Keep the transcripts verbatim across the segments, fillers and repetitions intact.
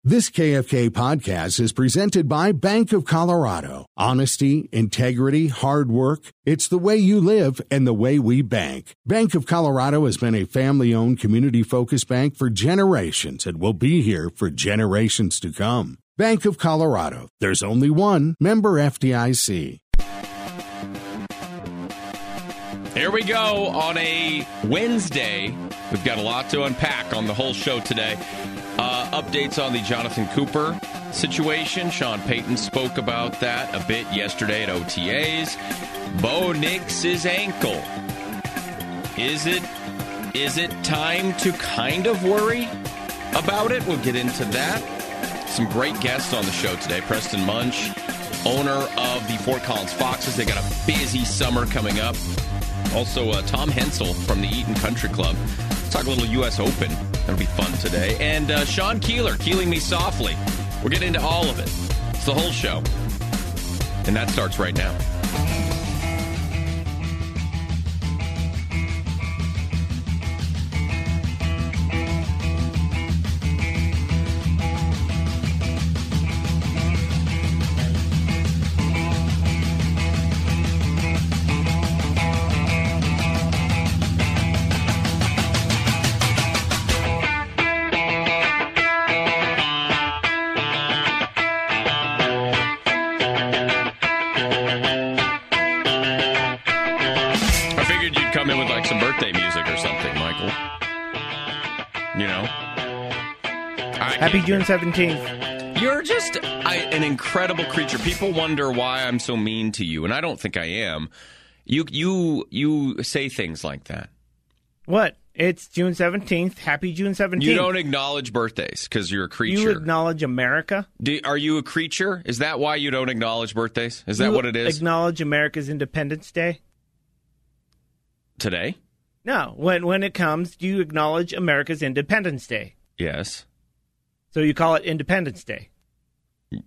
This K F K podcast is presented by Bank of Colorado. Honesty, integrity, hard work. It's the way you live and the way we bank. Bank of Colorado has been a family-owned, community-focused bank for generations and will be here for generations to come. Bank of Colorado. There's only one. Member F D I C. Here we go on a Wednesday. We've got a lot to unpack on the whole show today. Uh, updates on the Jonathan Cooper situation. Sean Payton spoke about that a bit yesterday at O T As. Bo Nix's ankle. Is it, is it time to kind of worry about it? We'll get into that. Some great guests on the show today. Preston Munch, owner of the Fort Collins Foxes. They got a busy summer coming up. Also, uh, Tom Hensel from the Eaton Country Club. Let's talk a little U S Open. That'll be fun today. And uh, Sean Keeler, Keeling Me Softly. We're getting into all of it. It's the whole show. And that starts right now. Happy June seventeenth. You're just I, an incredible creature. People wonder why I'm so mean to you, and I don't think I am. You you you say things like that. What? It's June seventeenth. Happy June seventeenth. You don't acknowledge birthdays because you're a creature. You acknowledge America? Do, are you a creature? Is that why you don't acknowledge birthdays? Is that you what it is? Acknowledge America's Independence Day? Today? No. When, when it comes, do you acknowledge America's Independence Day? Yes. So you call it Independence Day? Y-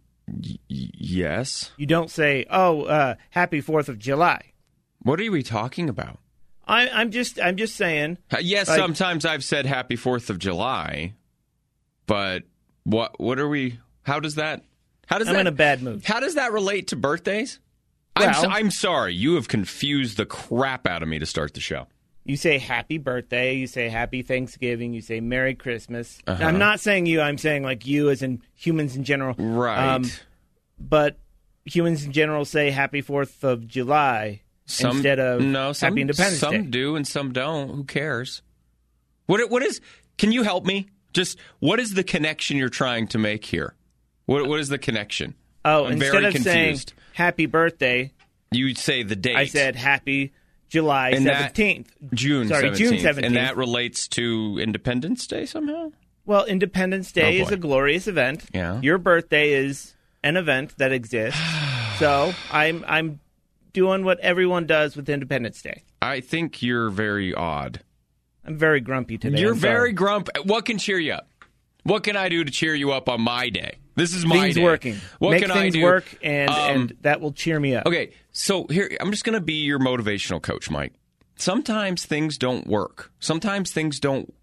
yes. You don't say, oh, uh, happy fourth of July. What are we talking about? I, I'm just I'm just saying. Uh, yes, like, sometimes I've said happy fourth of July, but what what are we, how does that, how does I'm that, in a bad mood. How does that relate to birthdays? Well, I'm, so, I'm sorry, you have confused the crap out of me to start the show. You say happy birthday, you say happy Thanksgiving, you say Merry Christmas. Uh-huh. I'm not saying you, I'm saying like you as in humans in general. Right. Um, but humans in general say happy fourth of July some, instead of no, some, happy Independence some Day. Some do and some don't. Who cares? What What is, can you help me? Just, what is the connection you're trying to make here? What What is the connection? Oh, I'm instead very of confused. saying happy birthday, you say the date. I said happy July seventeenth. June Sorry, seventeenth. June seventeenth. And that relates to Independence Day somehow? Well, Independence Day oh, is a glorious event. Yeah. Your birthday is an event that exists. So I'm I'm doing what everyone does with Independence Day. I think you're very odd. I'm very grumpy today. You're I'm very grumpy. What can cheer you up? What can I do to cheer you up on my day? This is my things day. working. What Make can things I do? work, and, um, and that will cheer me up. Okay, so here, I'm just going to be your motivational coach, Mike. Sometimes things don't work. Sometimes things don't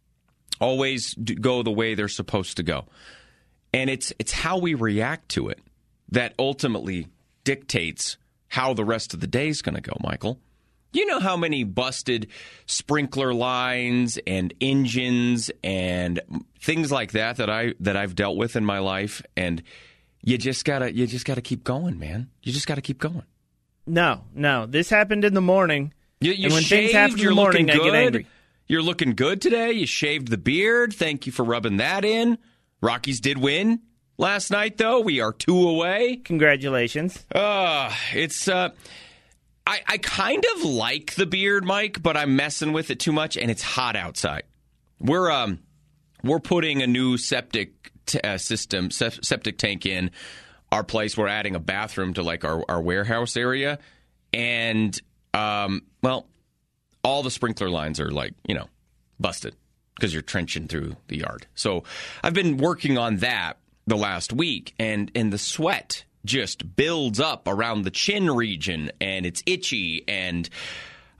always do go the way they're supposed to go. And it's it's how we react to it that ultimately dictates how the rest of the day is going to go, Michael. You know how many busted sprinkler lines and engines and things like that that I that I've dealt with in my life, and you just gotta you just gotta keep going, man. You just gotta keep going. No, no, this happened in the morning. You, you and when shaved, things happen in you're the morning, looking I good. get angry. You're looking good today. You shaved the beard. Thank you for rubbing that in. Rockies did win last night, though. We are two away. Congratulations. Uh, it's uh, I, I kind of like the beard, Mike, but I'm messing with it too much, and it's hot outside. We're um we're putting a new septic t- uh, system, se- septic tank in our place. We're adding a bathroom to like our, our warehouse area, and um well, all the sprinkler lines are like, you know, busted because you're trenching through the yard. So I've been working on that the last week, and and the sweat just builds up around the chin region, and it's itchy, and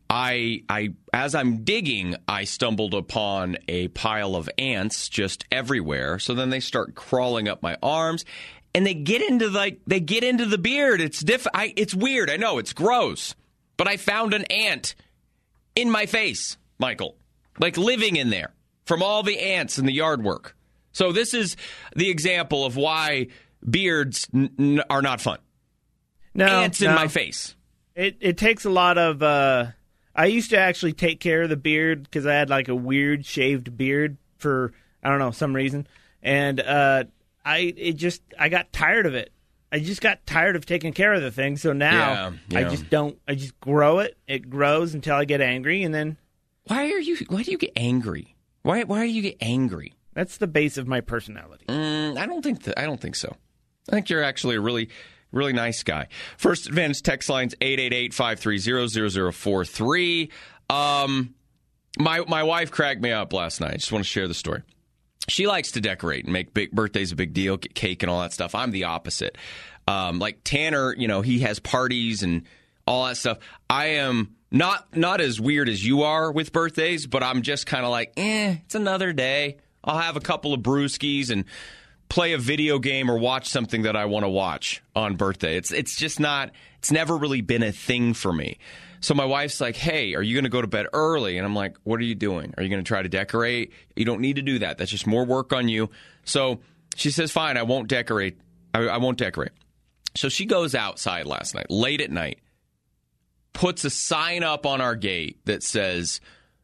I, I, as I'm digging, I stumbled upon a pile of ants just everywhere. So then they start crawling up my arms, and they get into like they get into the beard. It's diff. I, it's weird. I know it's gross, but I found an ant in my face, Michael, like living in there from all the ants and the yard work. So this is the example of why beards n- n- are not fun. No, ants no. in my face. It it takes a lot of. Uh, I used to actually take care of the beard because I had like a weird shaved beard for I don't know some reason, and uh, I it just I got tired of it. I just got tired of taking care of the thing. So now Yeah, yeah. I just don't. I just grow it. It grows until I get angry, and then Why are you? Why do you get angry? Why? Why do you get angry? that's the base of my personality. Mm, I don't think. Th- I don't think so. I think you're actually a really, really nice guy. First Advantage text lines eight eight eight, five three zero, zero zero four three. Um, my my wife cracked me up last night. I just want to share the story. She likes to decorate and make big birthdays a big deal, get cake and all that stuff. I'm the opposite. Um, like Tanner, you know, he has parties and all that stuff. I am not not as weird as you are with birthdays, but I'm just kind of like, eh, it's another day. I'll have a couple of brewskis and play a video game or watch something that I want to watch on birthday. It's it's just not, it's never really been a thing for me. So my wife's like, hey, are you going to go to bed early? And I'm like, what are you doing? Are you going to try to decorate? You don't need to do that. That's just more work on you. So she says, fine, I won't decorate. I, I won't decorate. So she goes outside last night, late at night, puts a sign up on our gate that says,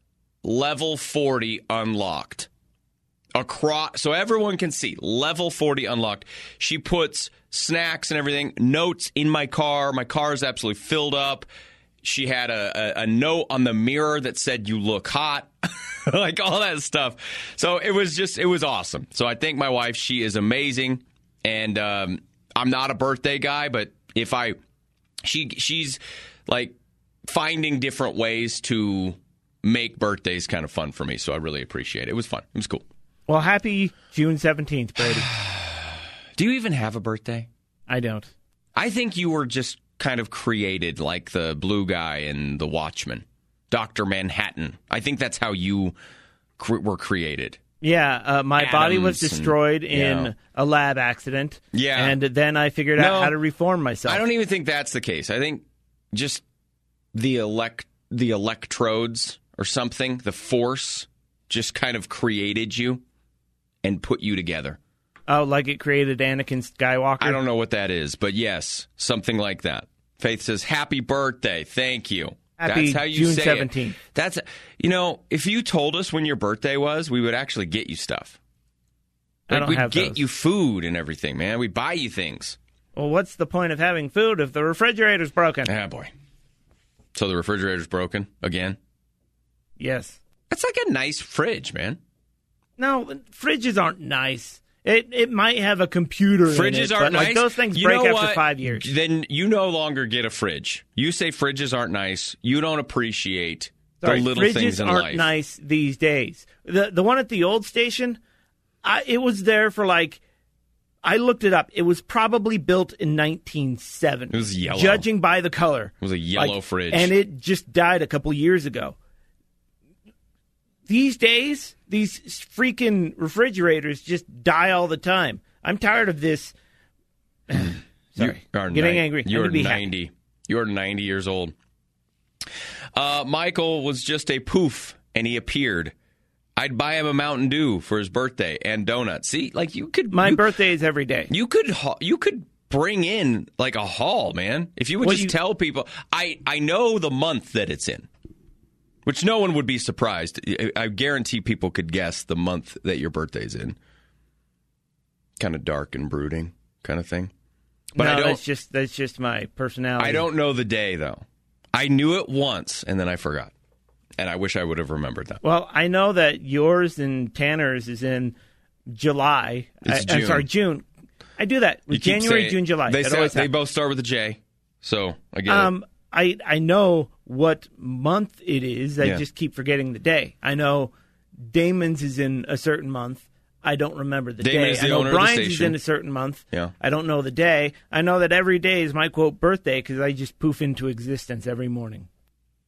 level forty unlocked. Across, so everyone can see, level forty unlocked. She puts snacks and everything, notes in my car. My car is absolutely filled up. She had a, a, a note on the mirror that said, you look hot, like all that stuff. So it was just, it was awesome. So I thank my wife. She is amazing. And um, I'm not a birthday guy, but if I, she she's like finding different ways to make birthdays kind of fun for me. So I really appreciate it. It was fun. It was cool. Well, happy June seventeenth, Brady. Do you even have a birthday? I don't. I think you were just kind of created like the blue guy in The Watchmen, Doctor Manhattan. I think that's how you cre- were created. Yeah, uh, my Atoms body was destroyed and, in yeah. a lab accident. Yeah. And then I figured No, out how to reform myself. I don't even think that's the case. I think just the elect the electrodes or something, the force just kind of created you and put you together. Oh, like it created Anakin Skywalker? I don't know what that is, but yes, something like that. Faith says, happy birthday. Thank you. Happy That's how you June say seventeenth. It. That's, you know, if you told us when your birthday was, we would actually get you stuff. I Like, don't we'd have get those. you food and everything, man. We'd buy you things. Well, what's the point of having food if the refrigerator's broken? Ah, boy. So the refrigerator's broken again? Yes. That's like a nice fridge, man. No, fridges aren't nice. It it might have a computer in Fridges it, aren't but like nice. those things You break know after what? five years. Then you no longer get a fridge. You say fridges aren't nice. You don't appreciate Sorry, the little fridges things in aren't life. nice these days. The the one at the old station, I, it was there for like, I looked it up. It was probably built in nineteen seventy. It was yellow. Judging by the color. It was a yellow Like, fridge. And it just died a couple years ago. These days, these freaking refrigerators just die all the time. I'm tired of this. Sorry. You are Getting ni- angry. You I'm are gonna be happy. ninety. You are ninety years old. Uh, Michael was just a poof, and he appeared. I'd buy him a Mountain Dew for his birthday and donuts. See, like you could. My you, birthday is every day. You could. ha- You could bring in like a haul, man. If you would Well, just you- tell people, I I know the month that it's in, which no one would be surprised. I, I guarantee people could guess the month that your birthday's in. Kind of dark and brooding, kind of thing. But no, I don't. that's just that's just my personality. I don't know the day, though. I knew it once, and then I forgot. And I wish I would have remembered that. Well, I know that yours and Tanner's is in July. It's I, I'm June. sorry, June. I do that. You keep January, saying- June, July. They, It say- always they happens. both start with a J, so I get Um, I I know what month it is. I Yeah. just keep forgetting the day. I know Damon's is in a certain month. I don't remember the Damon day. is the I know owner of the Brian's is station. in a certain month. Yeah. I don't know the day. I know that every day is my quote birthday because I just poof into existence every morning.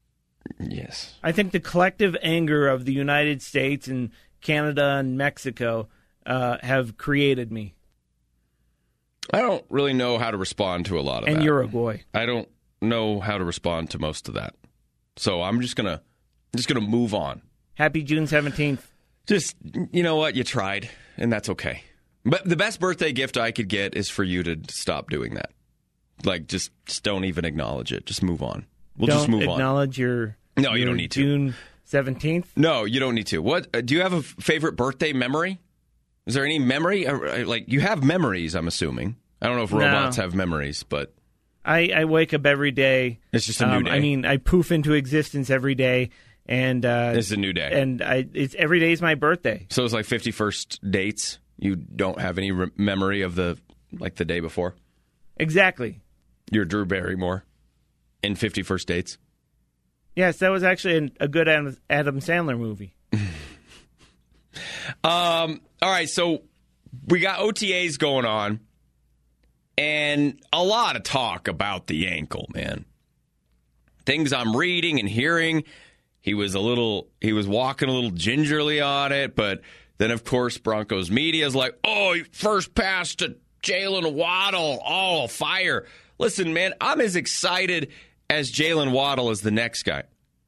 Yes. I think the collective anger of the United States and Canada and Mexico uh, have created me. I don't really know how to respond to a lot of and that. And Uruguay. I don't know how to respond to most of that. So I'm just gonna just gonna move on. Happy June seventeenth. Just, you know what? You tried, and that's okay. But the best birthday gift I could get is for you to stop doing that. Like, just, just don't even acknowledge it. Just move on. We'll don't just move on. Don't acknowledge your No, you your don't need to. June seventeenth? No, you don't need to. What? Uh, do you have a favorite birthday memory? Is there any memory? Uh, like, you have memories, I'm assuming. I don't know if robots no. have memories, but... I, I wake up every day. It's just a new um, day. I mean, I poof into existence every day. And uh, it's a new day, and I, it's every day is my birthday. So it's like fifty-first dates. You don't have any re- memory of the like the day before. Exactly. You're Drew Barrymore in fifty-first dates. Yes, that was actually an, a good Adam, Adam Sandler movie. um. All right, so we got O T As going on, and a lot of talk about the ankle, man. Things I'm reading and hearing. He was a little, he was walking a little gingerly on it, but then, of course, Broncos media is like, oh, first pass to Jalen Waddle. Oh, fire. Listen, man, I'm as excited as Jalen Waddle as the next guy.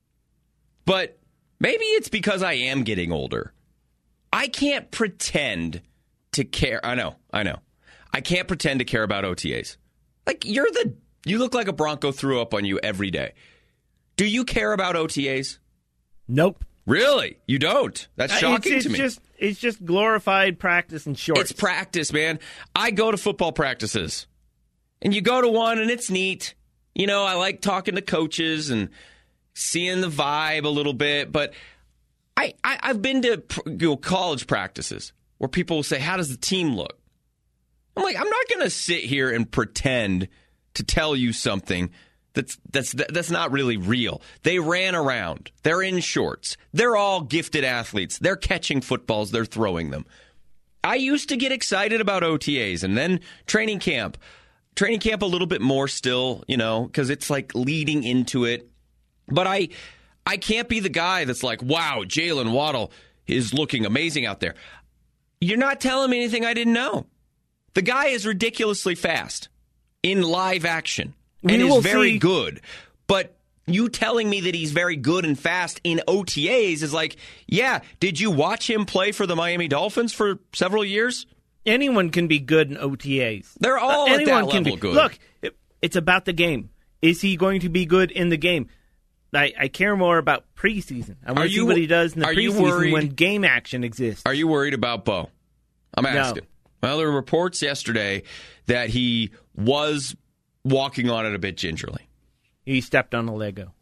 But maybe it's because I am getting older. I can't pretend to care. I know, I know. I can't pretend to care about O T As. Like, you're the, you look like a Bronco threw up on you every day. Do you care about O T As? Nope. Really? You don't? That's shocking it's, it's to me. Just, it's just glorified practice and shorts. It's practice, man. I go to football practices. And you go to one, and it's neat. You know, I like talking to coaches and seeing the vibe a little bit. But I, I, I've been to you know, college practices where people will say, how does the team look? I'm like, I'm not going to sit here and pretend to tell you something That's that's that's not really real. They ran around. They're in shorts. They're all gifted athletes. They're catching footballs. They're throwing them. I used to get excited about O T As and then training camp. Training camp a little bit more still, you know, because it's like leading into it. But I I can't be the guy that's like, wow, Jalen Waddle is looking amazing out there. You're not telling me anything I didn't know. The guy is ridiculously fast in live action. And we is very see. good. But you telling me that he's very good and fast in O T As is like, yeah, did you watch him play for the Miami Dolphins for several years? Anyone can be good in O T As. They're all uh, at anyone that can level be. good. Look, it, it's about the game. Is he going to be good in the game? I, I care more about preseason. I want to see what he does in the preseason when game action exists. Are you worried about Bo? I'm asking. No. Well, there were reports yesterday that he was walking on it a bit gingerly. He stepped on a Lego.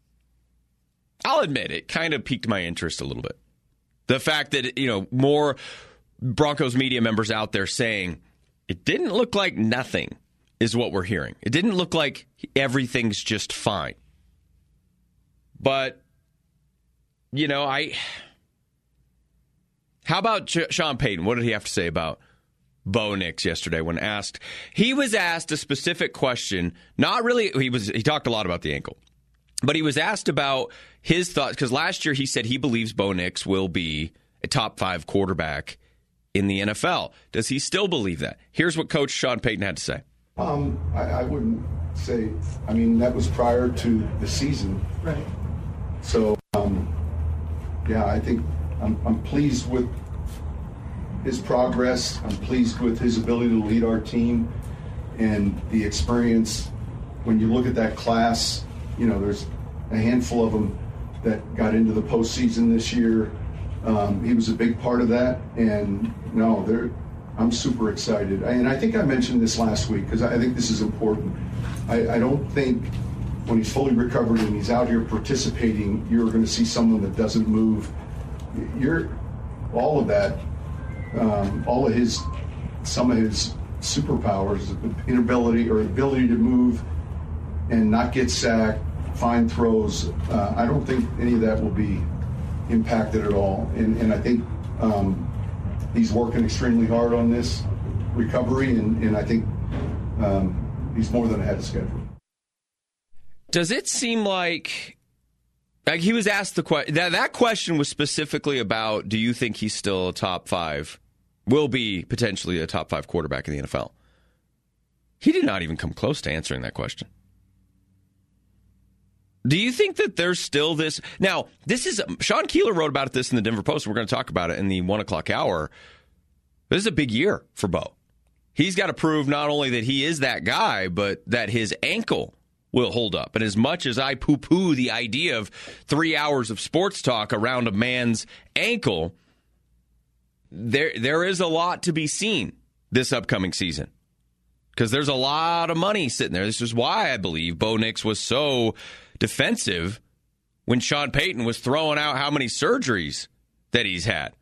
I'll admit it kind of piqued my interest a little bit. The fact that, you know, more Broncos media members out there saying it didn't look like nothing is what we're hearing. It didn't look like everything's just fine. But, you know, I... How about Ch- Sean Payton? What did he have to say about Bo Nix yesterday when asked? He was asked a specific question. Not really. He was. He talked a lot about the ankle. But he was asked about his thoughts, because last year he said he believes Bo Nix will be a top five quarterback in the N F L. Does he still believe that? Here's what Coach Sean Payton had to say. Um, I, I wouldn't say. I mean, that was prior to the season. Right. So, um, yeah, I think I'm, I'm pleased with his progress. I'm pleased with his ability to lead our team and the experience. When you look at that class, you know, there's a handful of them that got into the postseason this year. Um, he was a big part of that, and no, they're, I'm super excited. And I think I mentioned this last week because I think this is important. I, I don't think when he's fully recovered and he's out here participating, you're going to see someone that doesn't move. You're all of that, um, all of his, some of his superpowers, inability or ability to move and not get sacked, find throws. Uh, I don't think any of that will be impacted at all. And, and I think um, he's working extremely hard on this recovery, and, and I think um, he's more than ahead of schedule. Does it seem like Like he was asked the question. That, that question was specifically about, do you think he's still a top five, will be potentially a top five quarterback in the N F L? He did not even come close to answering that question. Do you think that there's still this? Now, this is, Sean Keeler wrote about this in the Denver Post. We're going to talk about it in the one o'clock hour. This is a big year for Bo. He's got to prove not only that he is that guy, but that his ankle will hold up. And as much as I poo-poo the idea of three hours of sports talk around a man's ankle, there there is a lot to be seen this upcoming season. Because there's a lot of money sitting there. This is why I believe Bo Nix was so defensive when Sean Payton was throwing out how many surgeries that he's had.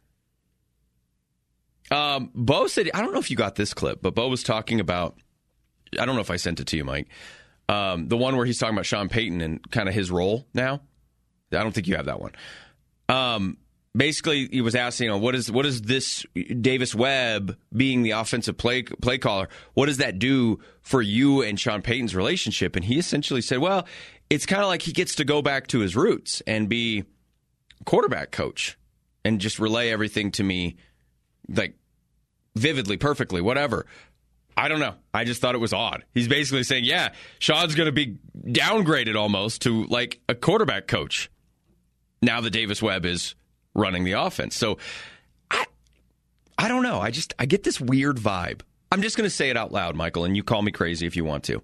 Um, Bo said, I don't know if you got this clip, but Bo was talking about, I don't know if I sent it to you, Mike, um, the one where he's talking about Sean Payton and kind of his role now. I don't think you have that one. Um, basically, he was asking, you know, what is what is this Davis Webb being the offensive play play caller? What does that do for you and Sean Payton's relationship? And he essentially said, well, it's kind of like he gets to go back to his roots and be quarterback coach and just relay everything to me, like vividly, perfectly, whatever. I don't know. I just thought it was odd. He's basically saying, yeah, Sean's going to be downgraded almost to like a quarterback coach now that Davis Webb is running the offense. So I I don't know. I just I get this weird vibe. I'm just going to say it out loud, Michael, and you call me crazy if you want to.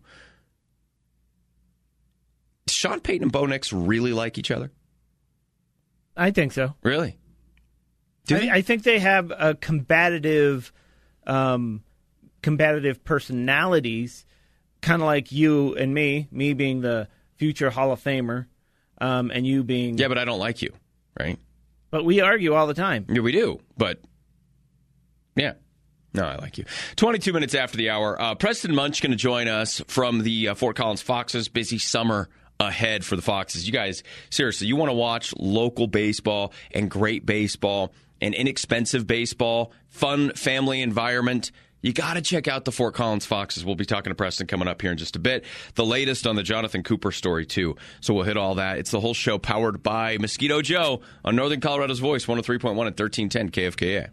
Sean Payton and Bo Nix really like each other? I think so. Really? I, I think they have a combative, um, combative personalities, kind of like you and me, me being the future Hall of Famer, um, and you being... Yeah, but I don't like you, right? But we argue all the time. Yeah, we do, but yeah. No, I like you. twenty-two minutes after the hour, uh, Preston Munch going to join us from the uh, Fort Collins Foxes. Busy summer ahead for the Foxes. You guys, seriously, you want to watch local baseball and great baseball and inexpensive baseball, fun family environment, you got to check out the Fort Collins Foxes. We'll be talking to Preston coming up here in just a bit. The latest on the Jonathan Cooper story, too. So we'll hit all that. It's the whole show powered by Mosquito Joe on Northern Colorado's Voice, one oh three point one at thirteen ten K F K A.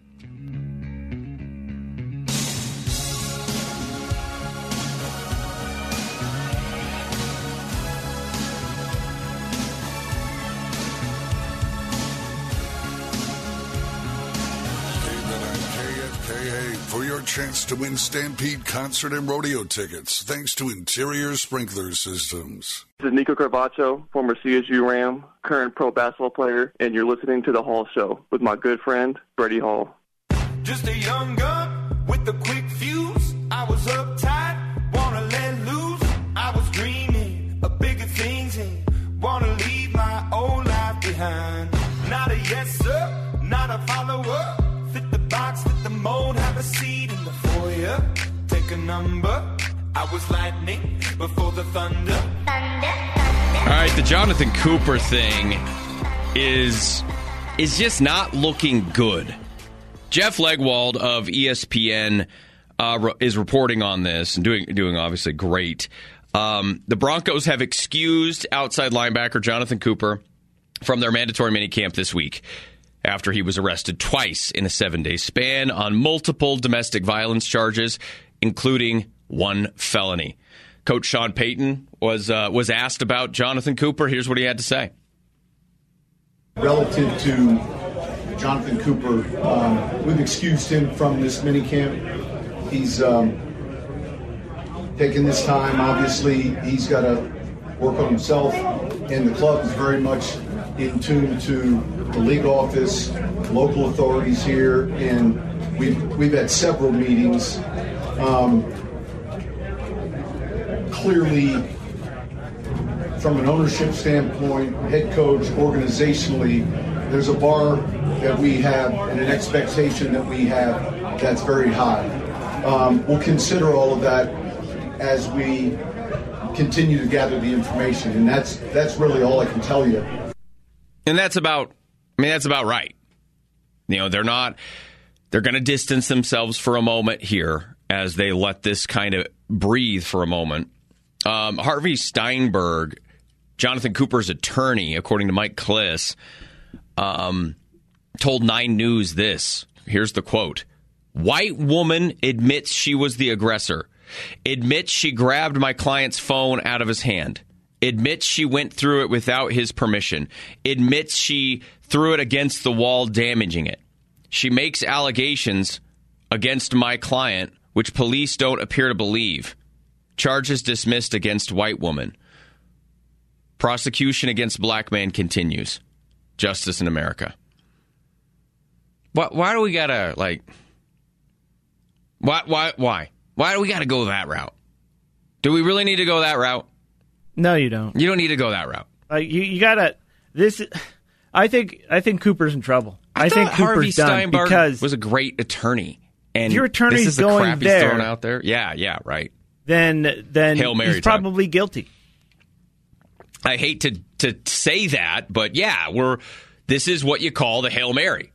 For your chance to win Stampede concert and rodeo tickets, thanks to Interior Sprinkler Systems. This is Nico Carvaccio, former C S U Ram, current pro basketball player, and you're listening to The Hall Show with my good friend, Freddie Hall. Just a young gun with a quick fuse. I was uptight, wanna let loose. I was dreaming of bigger things and wanna leave my old life behind. Not a yes sir, not a follower. Fit the box, fit the mold, have a seat in the foyer. Take a number. I was lightning before the thunder. Thunder, thunder. All right, the Jonathan Cooper thing is is just not looking good. Jeff Legwold of E S P N uh, re- is reporting on this and doing doing obviously great. Um, the Broncos have excused outside linebacker Jonathan Cooper from their mandatory minicamp this week after he was arrested twice in a seven-day span on multiple domestic violence charges, including one felony. Coach Sean Payton was uh, was asked about Jonathan Cooper. Here's what he had to say. Relative to Jonathan Cooper, um, we've excused him from this minicamp. He's um, taken this time. Obviously, he's got to work on himself, and the club is very much in tune to the league office, local authorities here, and we've we've had several meetings. Um, clearly, from an ownership standpoint, head coach, organizationally, there's a bar that we have and an expectation that we have that's very high. Um, we'll consider all of that as we continue to gather the information, and that's that's really all I can tell you. And that's about, I mean, that's about right. You know, they're not, they're going to distance themselves for a moment here as they let this kind of breathe for a moment. Um, Harvey Steinberg Jonathan Cooper's attorney, according to Mike Kliss, um, told Nine News this. Here's the quote. White woman admits she was the aggressor. Admits she grabbed my client's phone out of his hand. Admits she went through it without his permission. Admits she threw it against the wall, damaging it. She makes allegations against my client, which police don't appear to believe. Charges dismissed against white woman. Prosecution against black man continues. Justice in America. Why, why do we gotta, like... Why, why, why? Why do we gotta go that route? Do we really need to go that route? No, you don't. You don't need to go that route. Like you, you gotta. This, I think. I think Cooper's in trouble. I, I think Harvey Cooper's done Steinberg because was a great attorney, and your attorney's this is the going crap he's there, thrown out there. Yeah, yeah, right. Then, then Hail Mary he's time. probably guilty. I hate to to say that, but yeah, we're. This is what you call the Hail Mary,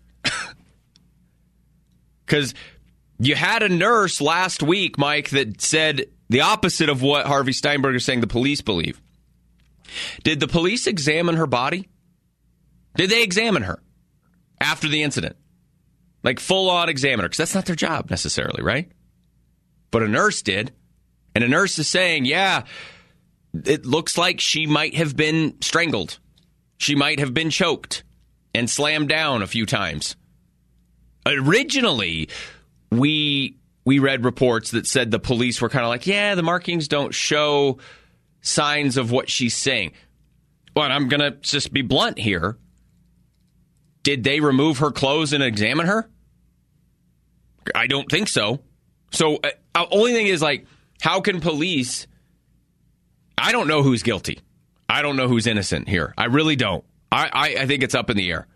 because you had a nurse last week, Mike, that said the opposite of what Harvey Steinberg is saying the police believe. Did the police examine her body? Did they examine her after the incident? Like full-on examine her? Because that's not their job necessarily, right? But a nurse did. And a nurse is saying, yeah, it looks like she might have been strangled. She might have been choked and slammed down a few times. Originally, we we read reports that said the police were kind of like, yeah, the markings don't show signs of what she's saying. Well, I'm going to just be blunt here. Did they remove her clothes and examine her? I don't think so. So, uh, only thing is, like, how can police... I don't know who's guilty. I don't know who's innocent here. I really don't. I, I, I think it's up in the air.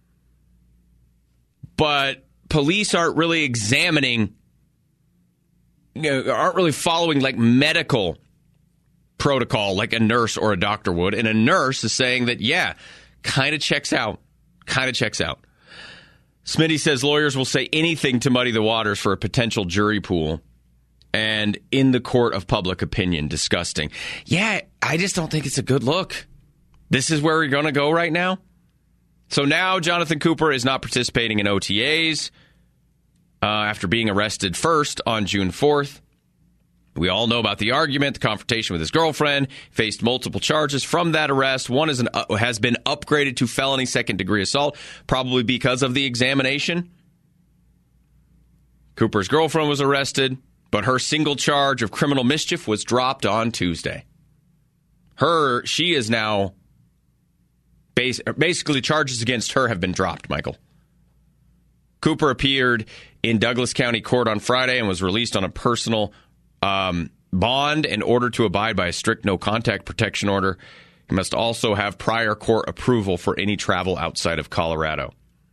But police aren't really examining, you know, aren't really following, like, medical protocol like a nurse or a doctor would. And a nurse is saying that, yeah, kind of checks out. Kind of checks out. Smitty says lawyers will say anything to muddy the waters for a potential jury pool. And in the court of public opinion, disgusting. Yeah, I just don't think it's a good look. This is where we're going to go right now. So now Jonathan Cooper is not participating in O T As uh, after being arrested first on June fourth. We all know about the argument, the confrontation with his girlfriend, faced multiple charges from that arrest. One is an, uh, has been upgraded to felony second-degree assault, probably because of the examination. Cooper's girlfriend was arrested, but her single charge of criminal mischief was dropped on Tuesday. Her, she is now, bas- basically charges against her have been dropped, Michael. Cooper appeared in Douglas County Court on Friday and was released on a personal um, bond in order to abide by a strict no-contact protection order. He must also have prior court approval for any travel outside of Colorado.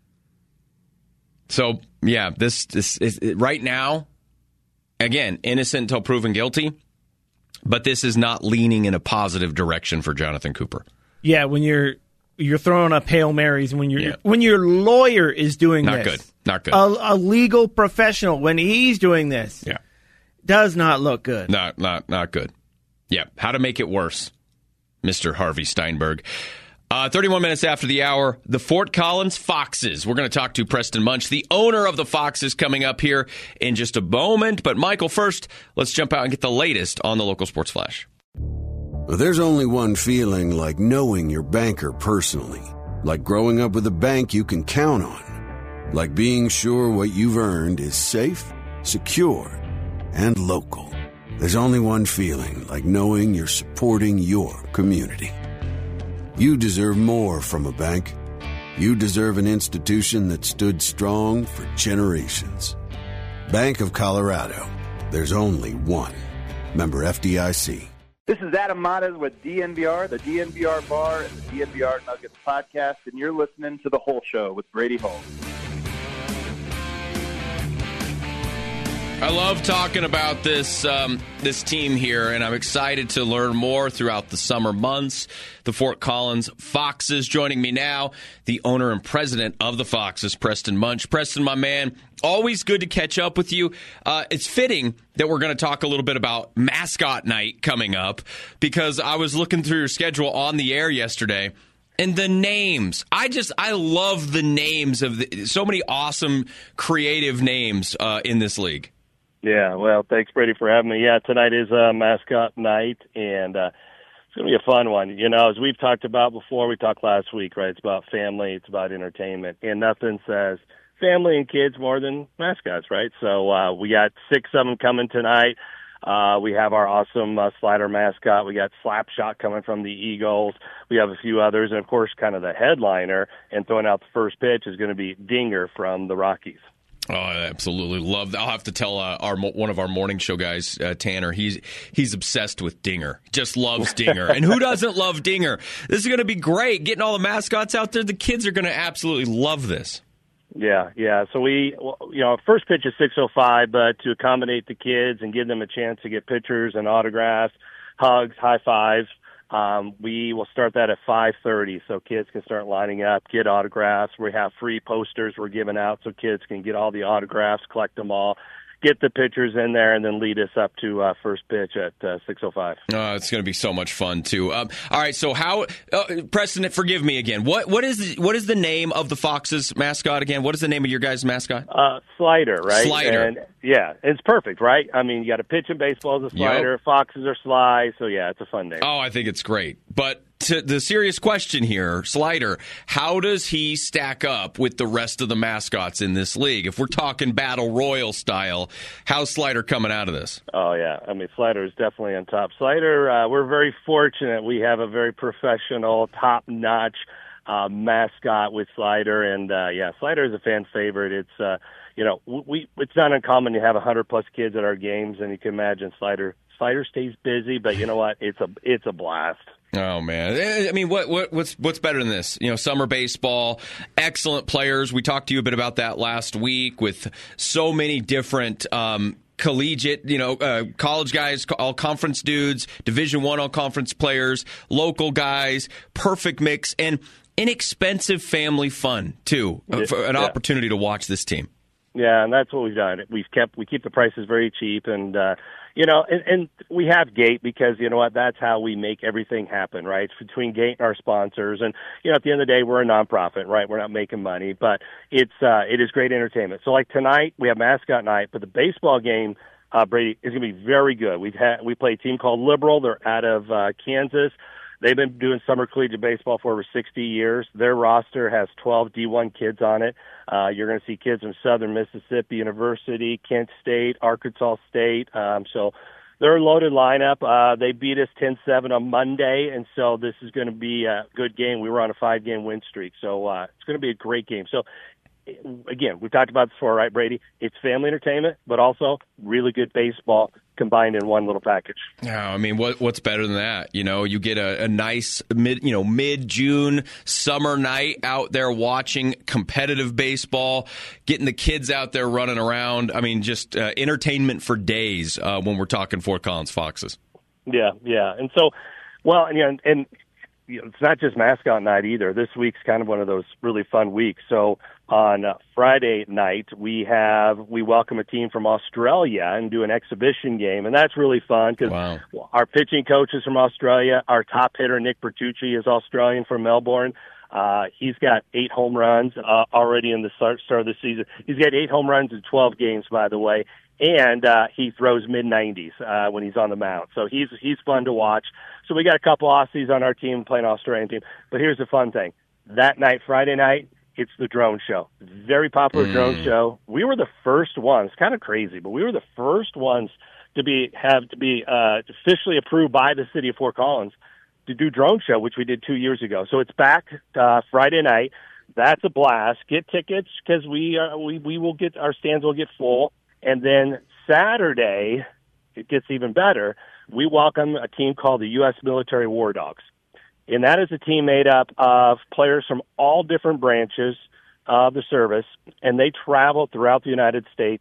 So, yeah, this, this is, right now, again, innocent until proven guilty, but this is not leaning in a positive direction for Jonathan Cooper. Yeah, when you're you're throwing up Hail Marys, when you're Yeah. when your lawyer is doing Not this. good. Not good. A, a legal professional, when he's doing this, Yeah. does not look good. Not not not good. Yeah. How to make it worse, Mister Harvey Steinberg. Uh, thirty-one minutes after the hour, the Fort Collins Foxes. We're going to talk to Preston Munch, the owner of the Foxes, coming up here in just a moment. But, Michael, first, let's jump out and get the latest on the local sports flash. There's only one feeling like knowing your banker personally. Like growing up with a bank you can count on. Like being sure what you've earned is safe, secure, and local. There's only one feeling like knowing you're supporting your community. You deserve more from a bank. You deserve an institution that stood strong for generations. Bank of Colorado. There's only one. Member F D I C. This is Adam Matas with D N V R, the D N V R Bar, and the D N V R Nuggets podcast, and you're listening to The Whole Show with Brady Hall. I love talking about this um, this team here, and I'm excited to learn more throughout the summer months. The Fort Collins Foxes joining me now, the owner and president of the Foxes, Preston Munch. Preston, my man, always good to catch up with you. Uh, it's fitting that we're going to talk a little bit about mascot night coming up, because I was looking through your schedule on the air yesterday. And the names, I just, I love the names of the, so many awesome, creative names uh, in this league. Yeah, well, thanks, Brady, for having me. Yeah, tonight is uh, mascot night, and uh, it's going to be a fun one. You know, as we've talked about before, we talked last week, right? It's about family, it's about entertainment, and nothing says family and kids more than mascots, right? So uh, we got six of them coming tonight. Uh, we have our awesome uh, slider mascot. We got Slapshot coming from the Eagles. We have a few others. And, of course, kind of the headliner and throwing out the first pitch is going to be Dinger from the Rockies. Oh, I absolutely love that. I'll have to tell uh, our one of our morning show guys, uh, Tanner, he's he's obsessed with Dinger. Just loves Dinger. And who doesn't love Dinger? This is going to be great. Getting all the mascots out there. The kids are going to absolutely love this. Yeah, yeah. So we, you know, first pitch is six oh five, but to accommodate the kids and give them a chance to get pictures and autographs, hugs, high fives, um, we will start that at five thirty, so kids can start lining up, get autographs. We have free posters we're giving out so kids can get all the autographs, collect them all, get the pictures in there, and then lead us up to uh, first pitch at uh, six oh five. Oh, it's going to be so much fun, too. Um, all right, so how uh, – Preston, forgive me again. What What is the, what is the name of the Foxes mascot again? What is the name of your guys' mascot? Uh, Slider, right? Slider. And, yeah, it's perfect, right? I mean, you got a pitch in baseball as a slider. Yep. Foxes are sly, so, yeah, it's a fun name. Oh, I think it's great. But to the serious question here, Slider, how does he stack up with the rest of the mascots in this league? If we're talking Battle Royal style, how's Slider coming out of this? Oh, yeah. I mean, Slider is definitely on top. Slider, uh, we're very fortunate. We have a very professional, top-notch uh, mascot with Slider. And, uh, yeah, Slider is a fan favorite. It's, uh, you know, we it's not uncommon to have one hundred plus kids at our games, and you can imagine Slider. Slider stays busy, but you know what? It's a it's a blast. Oh man! I mean, what what what's what's better than this? You know, summer baseball, excellent players. We talked to you a bit about that last week with so many different um, collegiate, you know, uh, college guys, all conference dudes, Division One all conference players, local guys, perfect mix, and inexpensive family fun too. Yeah, for an yeah. opportunity to watch this team. Yeah, and that's what we've done. We've kept we keep the prices very cheap, and uh, you know, and, and we have Gate because you know what, that's how we make everything happen, right? It's between Gate and our sponsors, and you know, at the end of the day, we're a nonprofit, right? We're not making money, but it's uh, it is great entertainment. So, like tonight, we have mascot night, but the baseball game, uh, Brady, is going to be very good. We've had we play a team called Liberal. They're out of uh, Kansas. They've been doing summer collegiate baseball for over sixty years. Their roster has twelve D one kids on it. Uh, you're going to see kids from Southern Mississippi University, Kent State, Arkansas State. Um, so they're a loaded lineup. Uh, they beat us ten seven on Monday, and so this is going to be a good game. We were on a five-game win streak, so uh, it's going to be a great game. So, again, we've talked about this before, right, Brady? It's family entertainment, but also really good baseball combined in one little package. Yeah, I mean, what what's better than that? You know, you get a, a nice mid, you know, mid-June summer night out there watching competitive baseball, getting the kids out there running around. I mean, just uh, entertainment for days uh, when we're talking Fort Collins Foxes. Yeah, yeah, and so, well, and, you know, and you know, it's not just mascot night either. This week's kind of one of those really fun weeks. So on uh, Friday night, we have we welcome a team from Australia and do an exhibition game, and that's really fun because wow. our pitching coach is from Australia. Our top hitter, Nick Bertucci, is Australian from Melbourne. Uh, he's got eight home runs uh, already in the start, start of the season. He's got eight home runs in twelve games, by the way, and uh, he throws mid nineties uh, when he's on the mound. So he's he's fun to watch. So we got a couple Aussies on our team playing Australian team. But here's the fun thing. That night, Friday night, it's the drone show. Very popular mm. drone show. We were the first ones. Kind of crazy, but we were the first ones to be have to be uh, officially approved by the city of Fort Collins to do drone show, which we did two years ago. So it's back uh, Friday night. That's a blast. Get tickets because we uh, we we will get our stands will get full. And then Saturday, it gets even better. We welcome a team called the U S Military War Dogs. And that is a team made up of players from all different branches of the service, and they travel throughout the United States,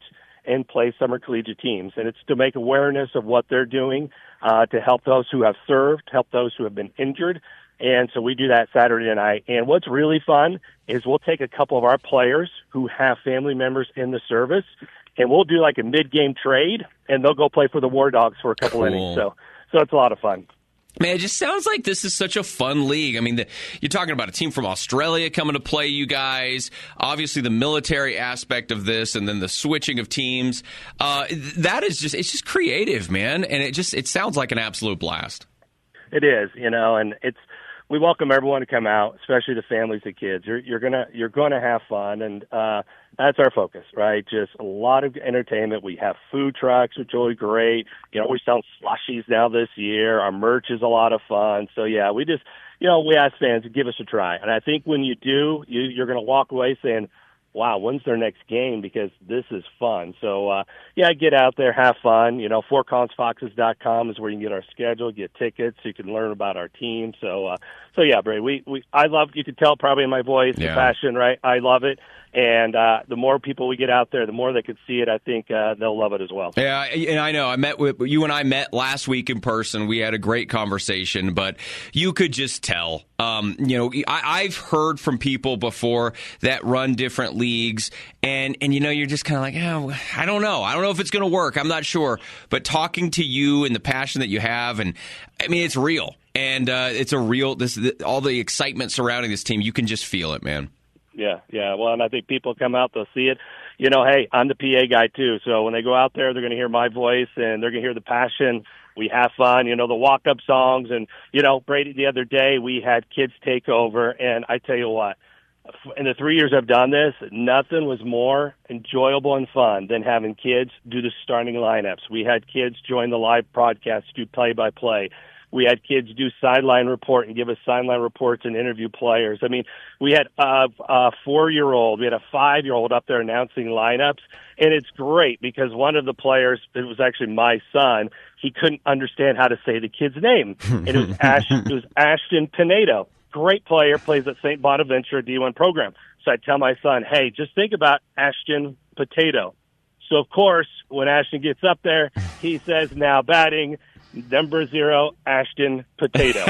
and play summer collegiate teams. And it's to make awareness of what they're doing, uh, to help those who have served, help those who have been injured. And so we do that Saturday night. And what's really fun is we'll take a couple of our players who have family members in the service, and we'll do like a mid-game trade, and they'll go play for the War Dogs for a couple Cool. innings. So, so it's a lot of fun. Man, it just sounds like this is such a fun league. I mean, the, you're talking about a team from Australia coming to play you guys, obviously the military aspect of this, and then the switching of teams. Uh, that is just, it's just creative, man. And it just, it sounds like an absolute blast. It is, you know, and it's, we welcome everyone to come out, especially the families of kids. You're, you're gonna you're gonna have fun, and uh, that's our focus, right? Just a lot of entertainment. We have food trucks, which will be great. You know, we're selling slushies now this year. Our merch is a lot of fun. So yeah, we just, you know, we ask fans to give us a try, and I think when you do, you, you're gonna walk away saying, wow, when's their next game? Because this is fun. So, uh, yeah, get out there, have fun. You know, four collins foxes dot com is where you can get our schedule, get tickets, you can learn about our team. So, uh, so yeah, Brady, we, we, I love, you can tell probably in my voice, yeah. the passion, right? I love it. And uh, the more people we get out there, the more they can see it, I think uh, they'll love it as well. Yeah, and I know. I met with you and I met last week in person. We had a great conversation, but you could just tell. Um, you know, I, I've heard from people before that run different leagues, and, and you know, you're just kind of like, oh, I don't know. I don't know if it's going to work. I'm not sure. But talking to you and the passion that you have, and I mean, it's real. And uh, it's a real, this all the excitement surrounding this team, you can just feel it, man. Yeah, yeah. Well, and I think people come out, they'll see it. You know, hey, I'm the P A guy too. So when they go out there, they're going to hear my voice and they're going to hear the passion. We have fun, you know, the walk-up songs. And, you know, Brady, the other day we had kids take over. And I tell you what, in the three years I've done this, nothing was more enjoyable and fun than having kids do the starting lineups. We had kids join the live broadcast, do play-by-play. We had kids do sideline report and give us sideline reports and interview players. I mean, we had a, a four-year-old, we had a five-year-old up there announcing lineups, and it's great because one of the players, it was actually my son, he couldn't understand how to say the kid's name. And it was, Ash, it was Ashton Pinedo. Great player, plays at Saint Bonaventure D one program. So I tell my son, hey, just think about Ashton Potato. So, of course, when Ashton gets up there, he says, now batting, number zero, Ashton Potato.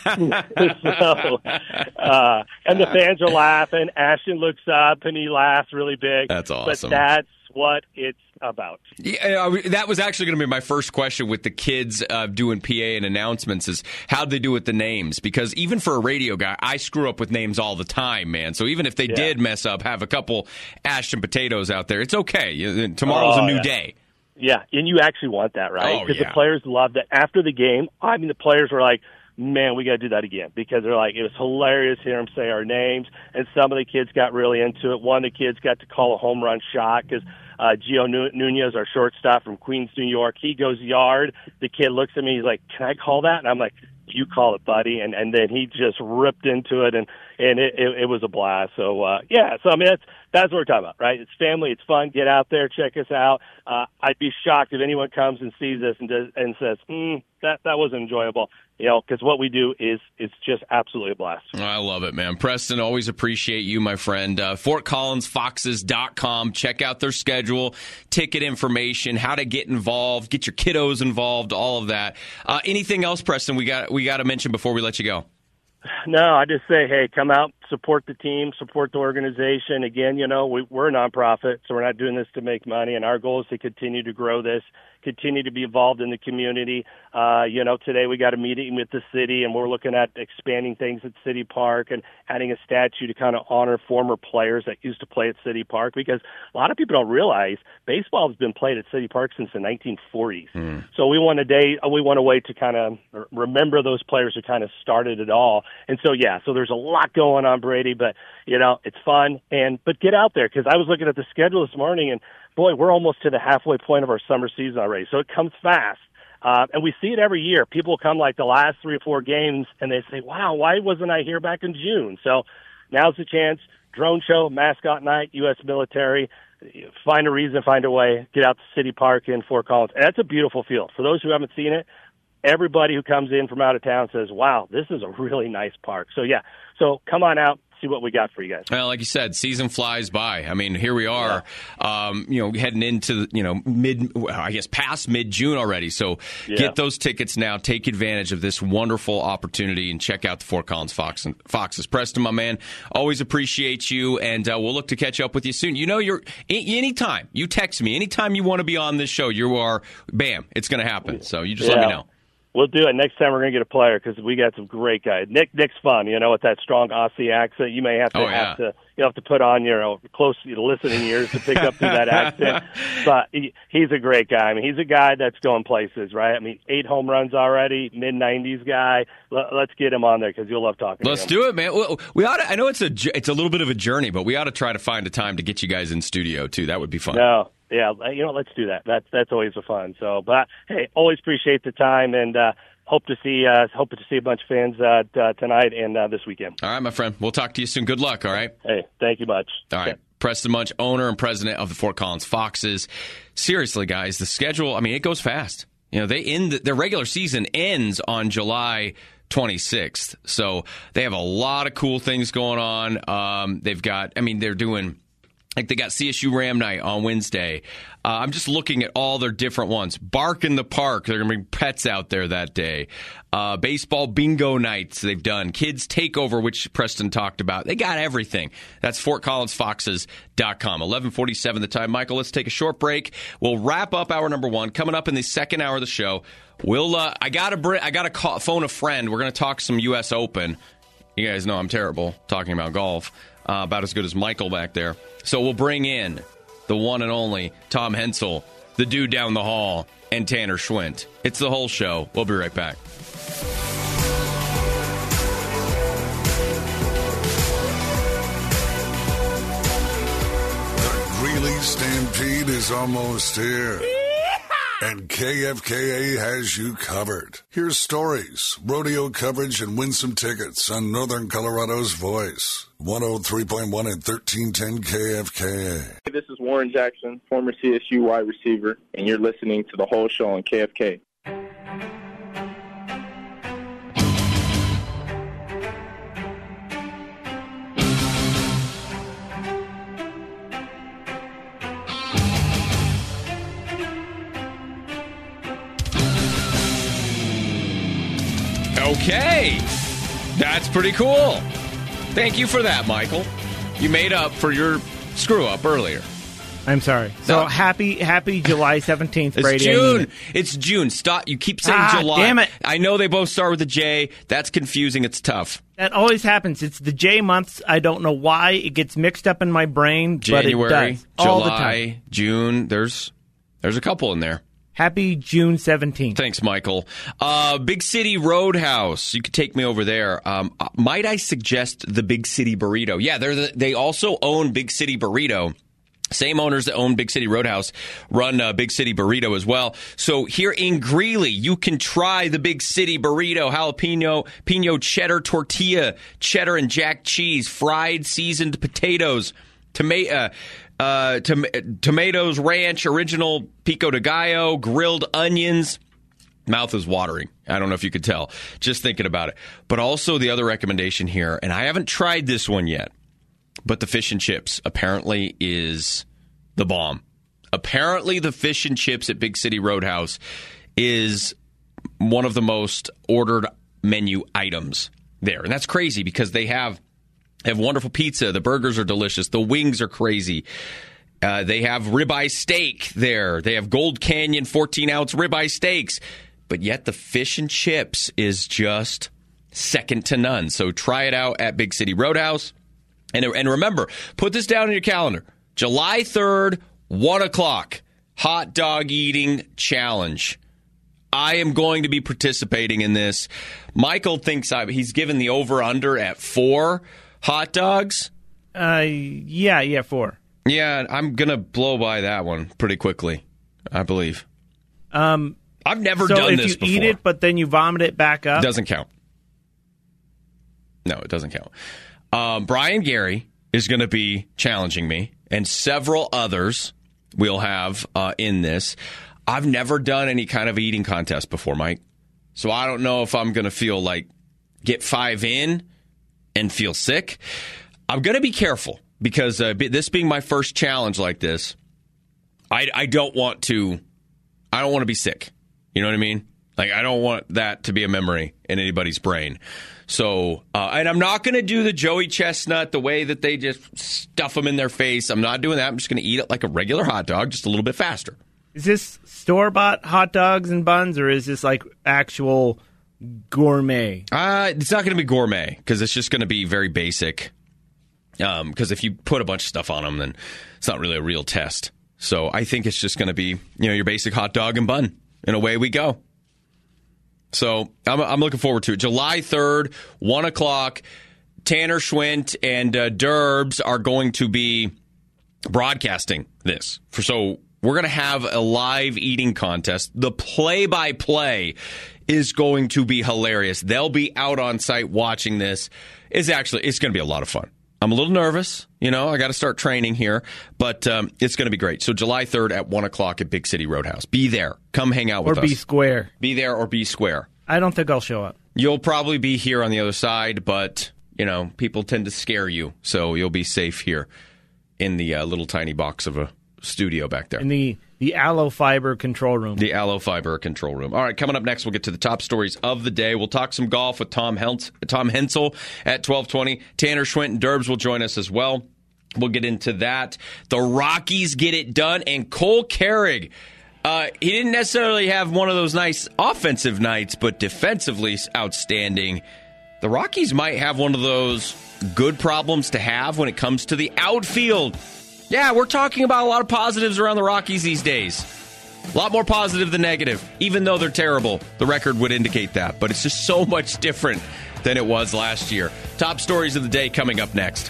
so, uh, and the fans are laughing. Ashton looks up and he laughs really big. That's awesome. But that's what it's about. Yeah, that was actually going to be my first question with the kids uh, doing P A and announcements is how'd they do with the names? Because even for a radio guy, I screw up with names all the time, man. So even if they yeah. did mess up, have a couple Ashton Potatoes out there, it's okay. Tomorrow's oh, a new yeah. day. Yeah, and you actually want that, right? Oh, because yeah. the players love that. After the game, I mean, the players were like, man, we got to do that again. Because they're like, it was hilarious to hear them say our names. And some of the kids got really into it. One of the kids got to call a home run shot because uh, Gio Nunez, our shortstop from Queens, New York, he goes yard. The kid looks at me, he's like, can I call that? And I'm like, you call it, buddy. And and then he just ripped into it, and, and it, it, it was a blast. So, uh, yeah, so, I mean, that's that's what we're talking about, right? It's family. It's fun. Get out there. Check us out. Uh, I'd be shocked if anyone comes and sees this and does, and says, mm, that, that wasn't enjoyable, you know, because what we do is it's just absolutely a blast. I love it, man. Preston, always appreciate you, my friend. Uh, Fort Collins Foxes dot com. Check out their schedule, ticket information, how to get involved, get your kiddos involved, all of that. Uh, anything else, Preston, we got we got to mention before we let you go? No, I just say, hey, come out, support the team, support the organization. Again, you know, we, we're a nonprofit, so we're not doing this to make money, and our goal is to continue to grow this, continue to be involved in the community. Uh, you know, today we got a meeting with the city, and we're looking at expanding things at City Park and adding a statue to kind of honor former players that used to play at City Park, because a lot of people don't realize baseball has been played at City Park since the nineteen forties. Mm. So we want a day, we want a way to kind of remember those players who kind of started it all. And so, yeah, so there's a lot going on, Brady, but, you know, it's fun. And but get out there, because I was looking at the schedule this morning, and, boy, we're almost to the halfway point of our summer season already. So it comes fast. Uh, and we see it every year. People come like the last three or four games, and they say, wow, why wasn't I here back in June? So now's the chance. Drone show, mascot night, U S military. Find a reason, find a way. Get out to City Park in Fort Collins. And that's a beautiful field. For those who haven't seen it, everybody who comes in from out of town says, wow, this is a really nice park. So, yeah, so come on out, see what we got for you guys. Well, like you said, season flies by. I mean, here we are, yeah. um, you know, heading into, you know, mid, I guess past mid-June already. So yeah. get those tickets now. Take advantage of this wonderful opportunity and check out the Fort Collins Fox and Foxes. Preston, my man, always appreciate you, and uh, we'll look to catch up with you soon. You know, you're anytime you text me, anytime you want to be on this show, you are, bam, it's going to happen. So you just yeah. let me know. We'll do it. Next time we're going to get a player because we got some great guys. Nick, Nick's fun, you know, with that strong Aussie accent. You may have to oh, yeah. have to you have to put on your you know, close listening ears to pick up through that accent. But he, he's a great guy. I mean, he's a guy that's going places, right? I mean, eight home runs already, mid nineties guy. Let, let's get him on there because you'll love talking. Let's to him. do it, man. We, we ought to, I know it's a it's a little bit of a journey, but we ought to try to find a time to get you guys in studio too. That would be fun. No. Yeah, you know, let's do that. That's that's always a fun. So, but hey, always appreciate the time, and uh, hope to see uh, hope to see a bunch of fans uh, t- uh, tonight and uh, this weekend. All right, my friend. We'll talk to you soon. Good luck. All right. Hey, thank you much. All right, okay. Preston Munch, owner and president of the Fort Collins Foxes. Seriously, guys, the schedule. I mean, it goes fast. You know, they end their regular season ends on July twenty-sixth, so they have a lot of cool things going on. Um, they've got. I mean, they're doing. Like they got C S U Ram Night on Wednesday. Uh, I'm just looking at all their different ones. Bark in the Park. They're going to bring pets out there that day. Uh, baseball bingo nights they've done. Kids Takeover, which Preston talked about. They got everything. That's fort collins foxes dot com. eleven forty-seven the time. Michael, let's take a short break. We'll wrap up hour number one. Coming up in the second hour of the show, we'll. Uh, I got to I got to phone a friend. We're going to talk some U S Open. You guys know I'm terrible talking about golf. Uh, about as good as Michael back there. So we'll bring in the one and only Tom Hensel, the dude down the hall, and Tanner Schwint. It's the whole show. We'll be right back. The Greeley Stampede is almost here. And K F K A has you covered. Here's stories, rodeo coverage, and win some tickets on Northern Colorado's Voice. one oh three point one and thirteen ten K F K A. Hey, this is Warren Jackson, former C S U wide receiver, and you're listening to the whole show on K F K. Okay, that's pretty cool. Thank you for that, Michael. You made up for your screw-up earlier. I'm sorry. So no. happy happy July seventeenth, Brady. It's June. It's June. Stop. You keep saying ah, July. Damn it. I know they both start with a J. That's confusing. It's tough. That always happens. It's the J months. I don't know why. It gets mixed up in my brain, January, but it does. July, all the time. June. There's there's a couple in there. Happy June seventeenth. Thanks, Michael. Uh, Big City Roadhouse. You could take me over there. Um, might I suggest the Big City Burrito? Yeah, they're the, they also own Big City Burrito. Same owners that own Big City Roadhouse run uh, Big City Burrito as well. So here in Greeley, you can try the Big City Burrito, jalapeno, pino cheddar tortilla, cheddar and jack cheese, fried seasoned potatoes, tomato. Uh, Uh, tom- tomatoes, ranch, original pico de gallo, grilled onions. Mouth is watering. I don't know if you could tell just thinking about it. But also the other recommendation here, and I haven't tried this one yet, but the fish and chips apparently is the bomb. Apparently the fish and chips at Big City Roadhouse is one of the most ordered menu items there. And that's crazy because they have They have wonderful pizza. The burgers are delicious. The wings are crazy. Uh, they have ribeye steak there. They have Gold Canyon fourteen-ounce ribeye steaks. But yet the fish and chips is just second to none. So try it out at Big City Roadhouse. And, and remember, put this down in your calendar. July third, one o'clock, hot dog eating challenge. I am going to be participating in this. Michael thinks I, he's given the over-under at four. Hot dogs? Uh, yeah, yeah, four. Yeah, I'm going to blow by that one pretty quickly, I believe. Um, I've never so done if this you before. eat it, but then you vomit it back up? Doesn't count. No, it doesn't count. Um, Brian Gary is going to be challenging me, and several others we'll have uh, in this. I've never done any kind of eating contest before, Mike. So I don't know if I'm going to feel like get five in and feel sick. I'm going to be careful because uh, this being my first challenge like this, I, I don't want to, I don't want to be sick. You know what I mean? Like, I don't want that to be a memory in anybody's brain. So, uh, and I'm not going to do the Joey Chestnut, the way that they just stuff them in their face. I'm not doing that. I'm just going to eat it like a regular hot dog, just a little bit faster. Is this store-bought hot dogs and buns, or is this like actual gourmet? Uh, it's not going to be gourmet because it's just going to be very basic. Um, because if you put a bunch of stuff on them, then it's not really a real test. So I think it's just going to be, you know, your basic hot dog and bun, and away we go. So I'm, I'm looking forward to it. July third, one o'clock, Tanner Schwint and uh, Derbs are going to be broadcasting this. For, so we're going to have a live eating contest. The play-by-play is going to be hilarious. They'll be out on site watching this. It's actually, it's going to be a lot of fun. I'm a little nervous. You know, I got to start training here, but um, it's going to be great. So July third at one o'clock at Big City Roadhouse. Be there. Come hang out with us. Or be square. Be there or be square. I don't think I'll show up. You'll probably be here on the other side, but, you know, people tend to scare you, so you'll be safe here in the uh, little tiny box of a studio back there. In the, the Aloe Fiber control room. The Aloe Fiber control room. All right, coming up next, we'll get to the top stories of the day. We'll talk some golf with Tom Hens- Tom Hensel at twelve twenty. Tanner Schwint and Derbs will join us as well. We'll get into that. The Rockies get it done, and Cole Carrig, uh, he didn't necessarily have one of those nice offensive nights, but defensively outstanding. The Rockies might have one of those good problems to have when it comes to the outfield. Yeah, we're talking about a lot of positives around the Rockies these days. A lot more positive than negative. Even though they're terrible, the record would indicate that. But it's just so much different than it was last year. Top stories of the day coming up next.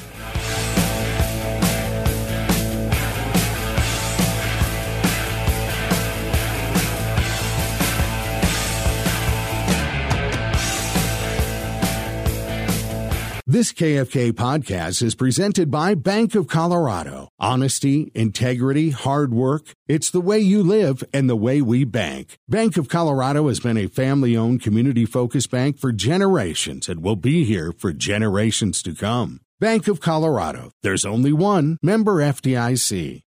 This K F K podcast is presented by Bank of Colorado. Honesty, integrity, hard work. It's the way you live and the way we bank. Bank of Colorado has been a family-owned, community-focused bank for generations and will be here for generations to come. Bank of Colorado. There's only one. Member F D I C.